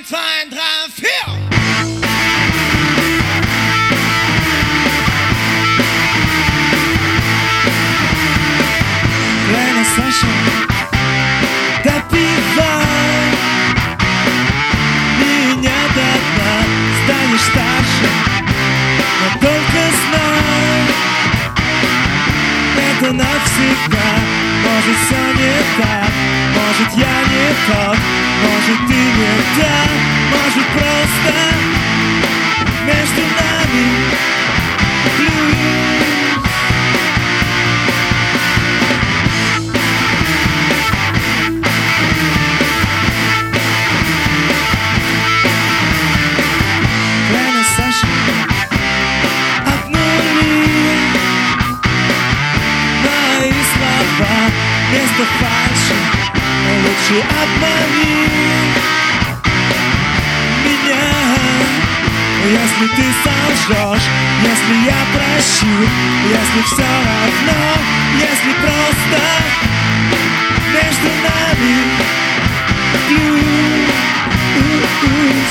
1, 2, 3, 4. Kleiner Sascha, допивай меня до дна. Станешь старше, но только знай, это навсегда. Может, все не так, может, я не тот, может, ты не та, может, просто между нами плюс. Kleiner Sascha, обнули мои слова вместо фальши, лучше обмани меня. Если ты солжешь, если я прощу, если все равно, если просто между нами плюс.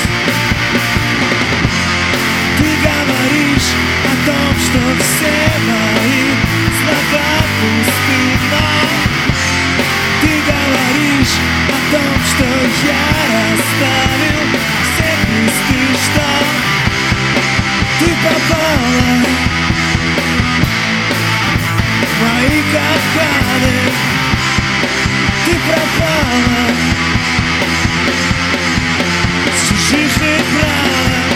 Ты говоришь о том, что все мои слова пусты, но ты говоришь о том, что я расставил все листы, что ты попала в мои капканы, ты пропала с чужих экранов.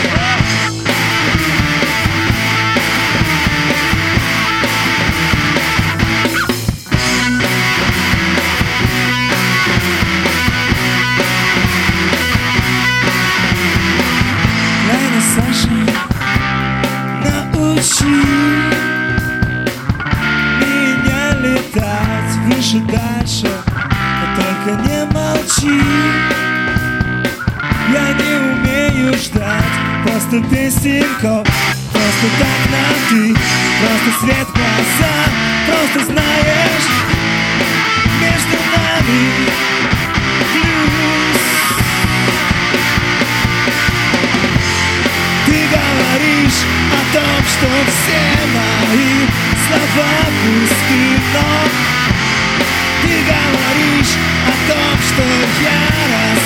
Саша, научи меня летать выше, дальше, но только не молчи. Я не умею ждать, просто песенку, просто так на ты, просто свет в глаза, просто знаешь, между нами плюс. Ты говоришь о том, что все мои слова пусты, но ты говоришь о том, что я